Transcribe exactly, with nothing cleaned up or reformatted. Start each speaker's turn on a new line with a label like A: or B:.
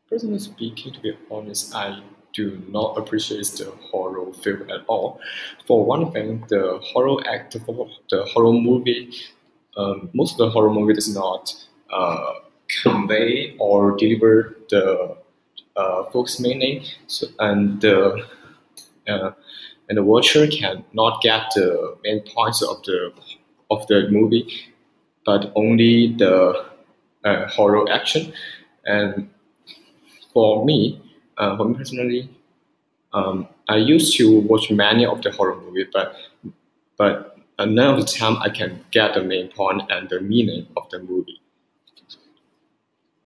A: Personally speaking, to be honest, I do not appreciate the horror film at all. For one thing, the horror act, the horror movie, um, most of the horror movie does not uh, convey or deliver the uh, folks' meaning, so, and the uh, and the watcher can not get the main points of the of the movie, but only the uh, horror action. And for me, uh, for me personally, um, I used to watch many of the horror movies, but but uh, none of the time I can get the main point and the meaning of the movie.